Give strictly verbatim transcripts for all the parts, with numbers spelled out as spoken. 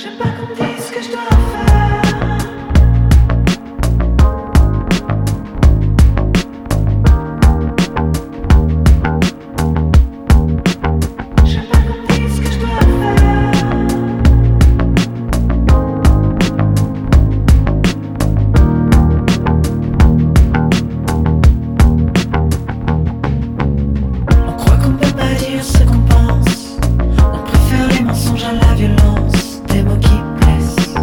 J'aime pas qu'on me dise ce que je dois faire. J'aime pas qu'on me dise ce que je dois faire. On croit qu'on peut pas dire ce qu'on pense. On préfère les mensonges à la violence. Des mots qui blessent.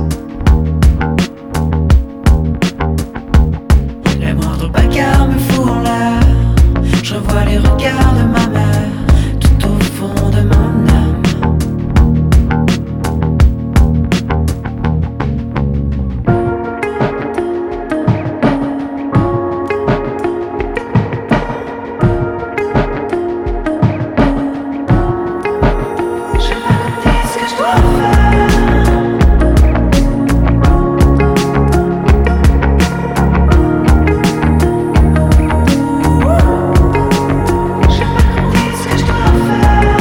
Les moindres bagarres me foutent en l'air. Je revois les regards de ma mère tout au fond de mon âme. J'aime pas qu'on me dise ce que je dois faire. J'aime pas qu'on me dise ce que je dois faire.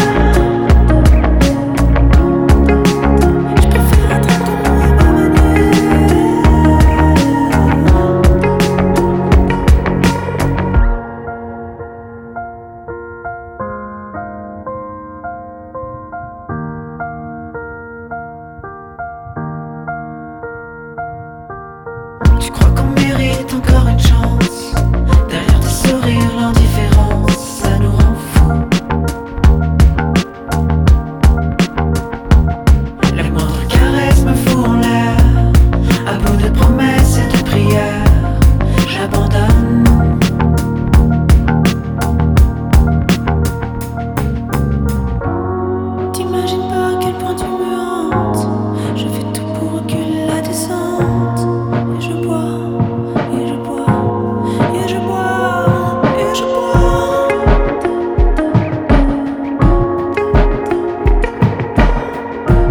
Je préfère être comme à ma manière. Tu crois qu'on mérite encore une chance? Derrière tes sourires, l'indifférence, ça nous rend fous. Les moindres caresses me foutent en l'air. À bout de promesses et de prières, j'abandonne. T'imagines pas à quel point tu me hantes. Je fais tout pour reculer la descente. Et je bois, et je bois, et je bois, et je bois.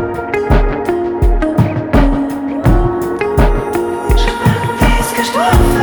J'aime pas qu'on me dise ce que je dois faire.